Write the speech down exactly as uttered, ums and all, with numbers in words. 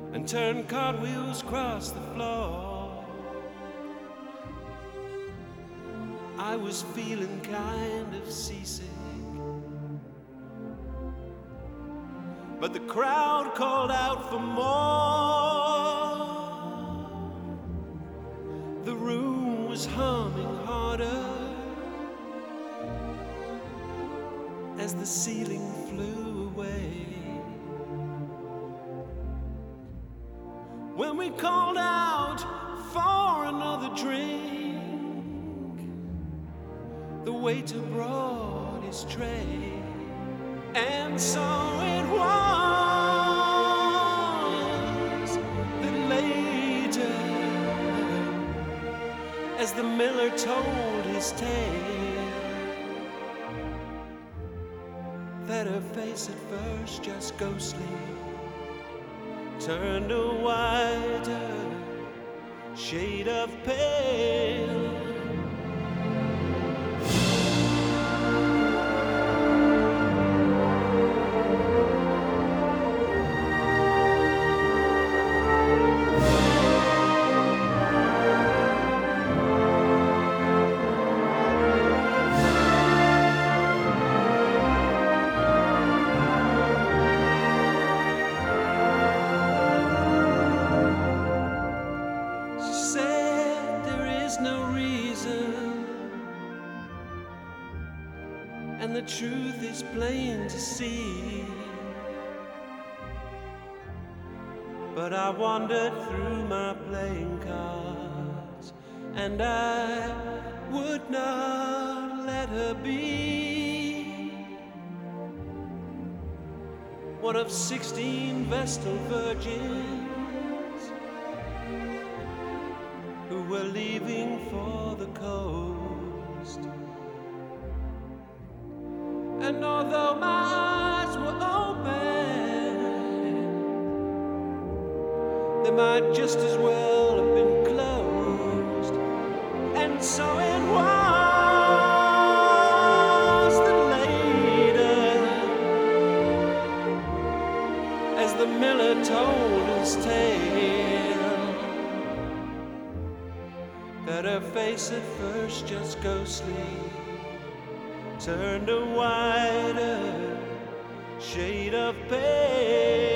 and turned cartwheels across the floor. I was feeling kind of seasick, but the crowd called out for more. The room was humming harder as the ceiling flew away. When we called out for another drink, the waiter brought his tray. And so it was that later, as the miller told his tale, that her face at first just ghostly turned a wider shade of pale. And the truth is plain to see. But I wandered through my playing cards, and I would not let her be one of sixteen Vestal virgins who were leaving for the coast. And although my eyes were open, they might just as well have been closed. And so it was that later, as the miller told his tale, that her face at first just ghostly turned a wider shade of pale.